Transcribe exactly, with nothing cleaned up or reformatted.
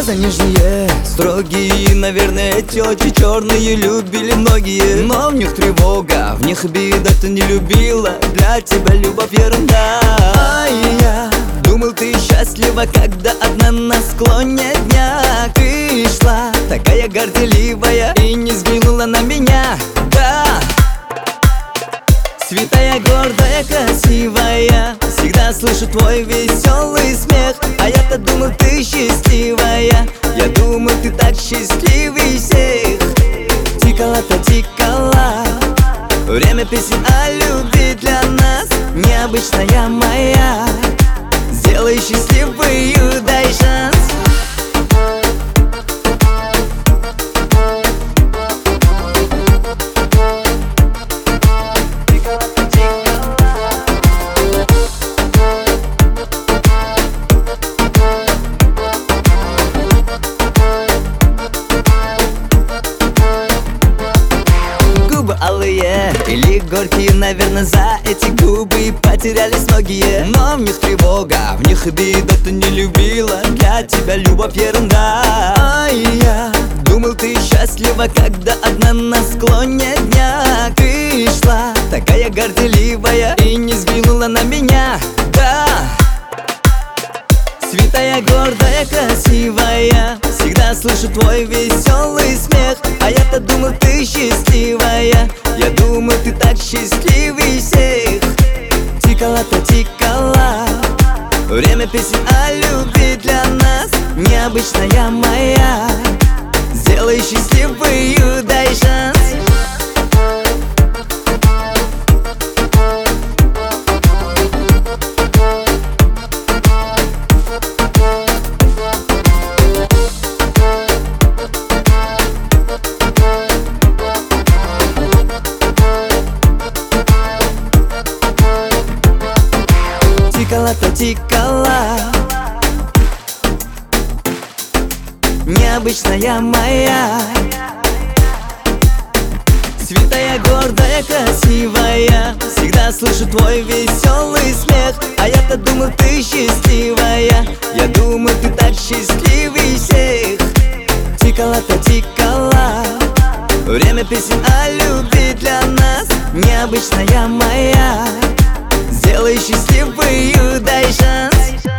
Глаза нежные, строгие, наверное, тети черные любили многие. Но в них тревога, в них обида, ты не любила. Для тебя любовь ерунда. А я думал, ты счастлива, когда одна на склоне дня. Ты шла, такая горделивая, и не взглянула на меня. Да, святая, гордая, красивая, всегда слышу твой веселый смех. А я-то думал, ты счастливая, я думал, ты так счастливей всех. Тикала-то тикала, время песен о любви для нас. Необычная моя, сделай счастливую, дай шанс. Алые или горькие, наверное, за эти губы потерялись многие. Но в них тревога, в них обида, ты не любила. Для тебя любовь ерунда. А я думал, ты счастлива, когда одна на склоне дня. Ты шла, такая горделивая, и не взглянула на меня. Да, святая, гордая, красивая, всегда слышу твой веселый смех. А я-то думал, ты счастливая, я думал, ты так счастливей всех. Тикала-то тикала, время песен о любви для нас. Необычная моя, сделай счастливую, дай шанс. Тикала-то тикала, необычная моя, святая, гордая, красивая, всегда слышу твой веселый смех. А я-то думал, ты счастливая, я думал, ты так счастливей всех. Тикала-то тикала, время песен о любви для нас. Необычная моя, сделай счастливую, дай шанс.